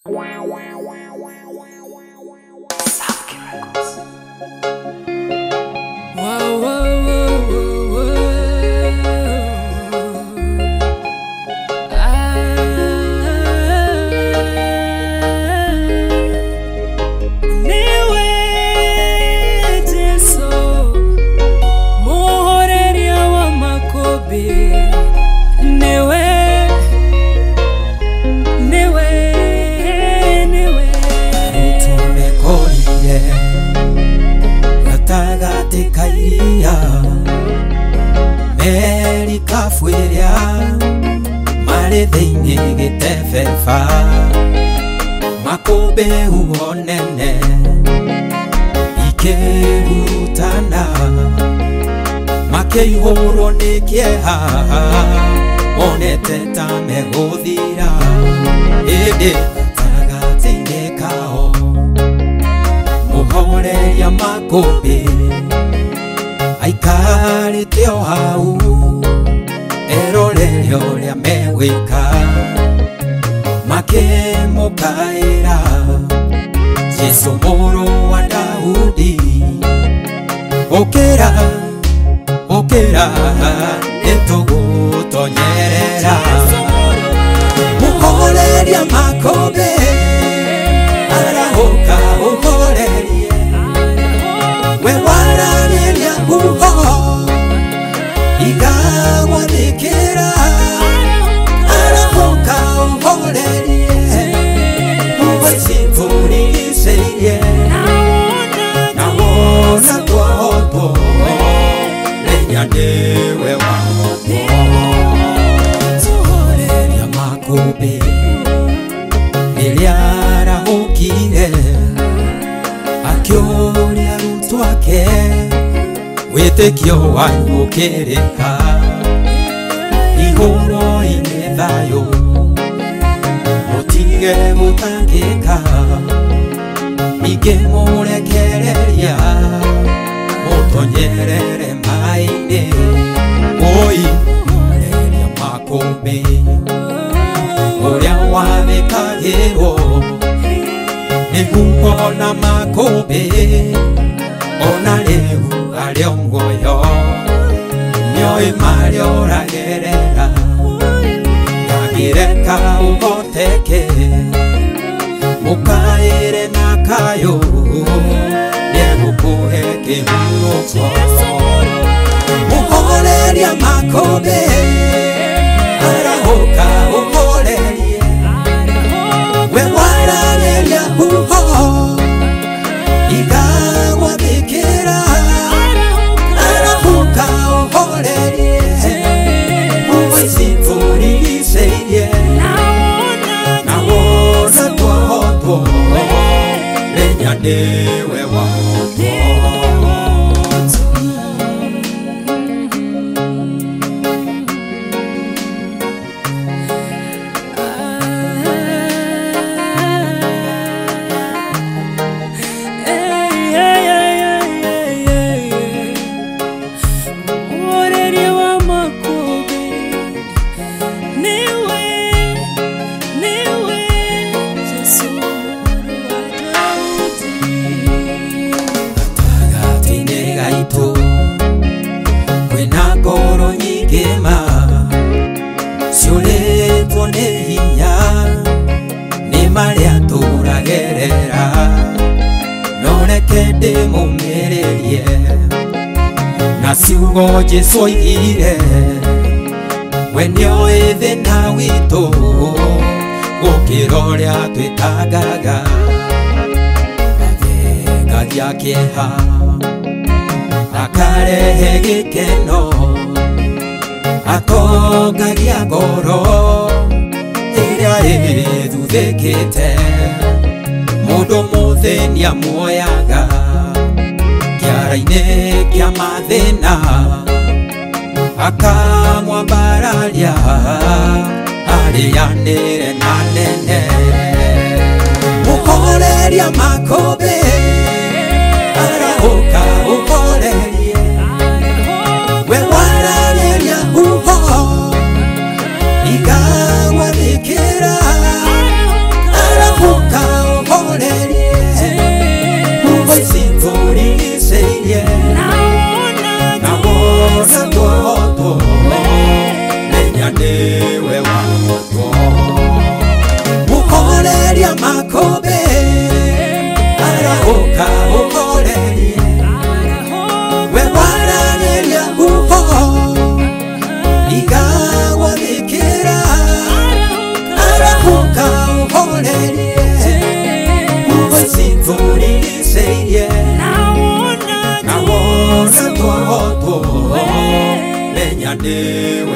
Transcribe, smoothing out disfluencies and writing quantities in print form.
Makobe uonene Ikeutana Makeihoro nikieha Oneteta megodhira Ede tagatine kao Muhoreria makobe Aikare teo hau Erorerio ria mewika Makemokaira Jesu moro wa Daudi Okera, okera Netugutonyerera Muhoreria makobe Arahoka uhorerie Wewarareria uho Igawadikira Arahoka uhorerie Uwezimvurigiseye Nawona kwahoto Lenyanewe wahoto Tuhoreria makobe Niliarahukire Akioria rutwake Witekio wanyukereka Ihoro inethayo Mutige mutangika Ige murekereria Mutonyerere maine Oi mureria makobe Uria wabekagirwo Nikuona makobe Ona riu ariongoyo Nyoi mario ragerera Yagireka ugoteke Mukaire nakayo Niegukuhe kihuruko Muhoreria makobe Arahoka uhorerie Wewarareria uho Igawabikira Arahoka uhorerie Uwezimvurigiseye Nawona kwahoto Lenyanewe wahoto Kwena ngoro nyingima Ciuritwo nĩ hinya Nĩ marĩa tũragerera No reke ndĩmũmĩrĩrie Na ciugo Jesũ oigire We nĩoĩ thĩna witũ Gũkĩra ũrĩa twĩtangaga Athengagia kĩeha Akarehe gĩkeno Atongagia ngoro Ĩrĩa ĩthuthĩkĩte Mũndũ mũthĩnia muoyaga Kĩara-inĩ kĩa mathĩna Akamwambararia Arĩanĩre na nene Muhoreria makobe Arahoka uhorerie Wewarareria uho Igawabikira Arahoka niwe wako ukoreria makobe arahuka ukorerie we warageria uho igawabikira arahuka ukorerie uwesinzuririseirie nawona tohoto menya niwe